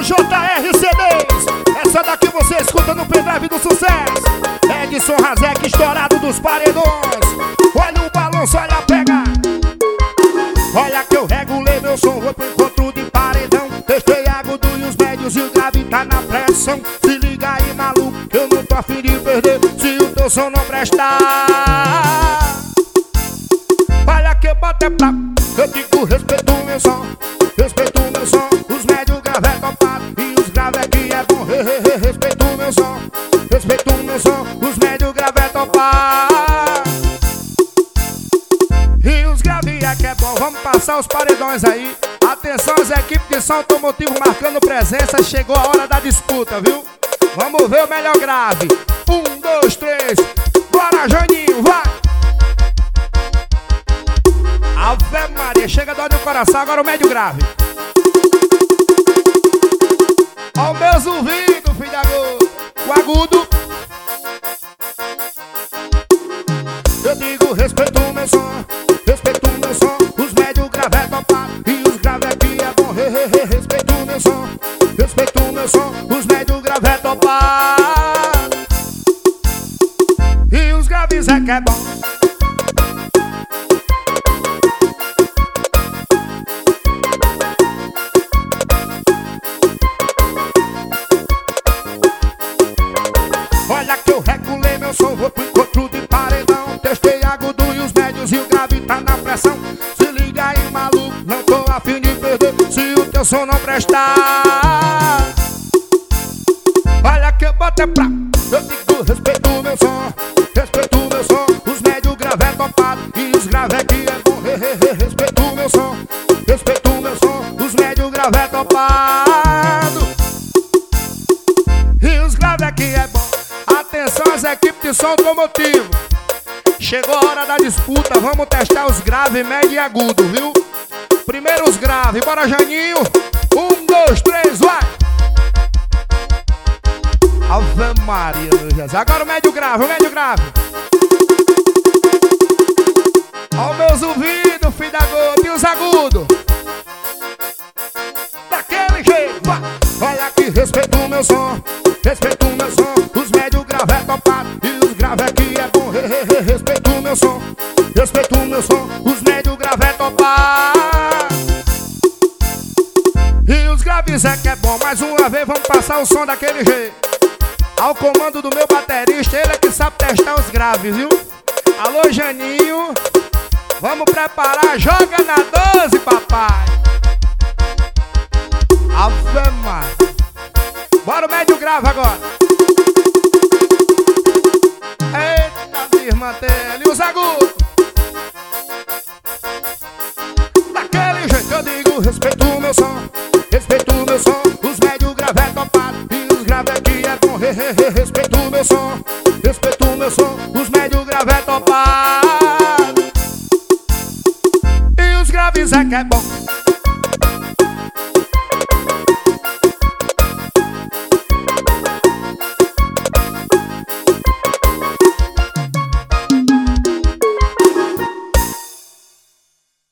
JR-CDs. Essa daqui você escuta no pendrive do sucesso. Edson Razek, estourado dos paredões. Olha o balanço, olha a pega. Olha que eu regulei meu som, vou pro encontro de paredão. Testei agudo e os médios e o grave tá na pressão. Se liga aí, maluco, que eu não tô afim de perder se o teu som não prestar. Olha que bota é pra, eu digo respeito o meu som. Respeito o meu som, os médios grave é topado e os grave aqui é bom. Respeito o meu som, respeito o meu som, os médios grave é topado e os grave é que é bom. Vamos passar os paredões aí. Atenção as equipes de som automotivo marcando presença. Chegou a hora da disputa, viu? Vamos ver o melhor grave. 1, 2, 3. Bora, Janinho, vai! Ave Maria, chega dó no coração, agora o médio grave. Ó o meus ouvidos, filho da gota. O agudo. Eu digo respeito o meu som, respeito o meu som. Os médios grave é topado e os grave aqui é bom. Respeito o meu som, respeito o meu som. Os médios grave é topado e os graves é que é bom. Olha que eu regulei meu som, vou pro encontro de paredão. Testei agudo e os médios e o grave tá na pressão. Se liga aí, maluco, não tô afim de perder se o teu som não prestar. Olha que eu boto é pra, eu digo respeito o meu som, respeito o meu som. Os médios grave é topado e os grave aqui é bom. Respeito o meu som, respeito o meu som. Os médios grave é topado e os grave aqui é bom. Atenção as equipes de som automotivo. Chegou a hora da disputa, vamos testar os graves, médio e agudo, viu? Primeiro os graves, bora Janinho. 1, 2, 3, vai! Ave Maria, meu Jesus. Agora o médio grave, o médio grave. Ó meus ouvidos, filho da gota, e os agudos. Daquele jeito, vai! Olha aqui, respeito o meu som, respeito o meu som. Os médios grave é topado e os grave aqui é bom. Respeito o meu som, respeito o meu som. Os médios grave é topado e os graves é que é bom. Mais uma vez vamos passar o som daquele jeito. Ao comando do meu baterista, ele é que sabe testar os graves, viu? Alô Janinho, vamos preparar, joga na 12, papai. Ave Maria. Bora o médio grave agora. Eita, irmã-tela, e os agudos. Daquele jeito eu digo respeito o meu som, respeito o meu som. Os médios grave é topado e os grave aqui é bom. Respeito o meu som, respeito o meu som. Os médios grave é topado e os graves é que é bom.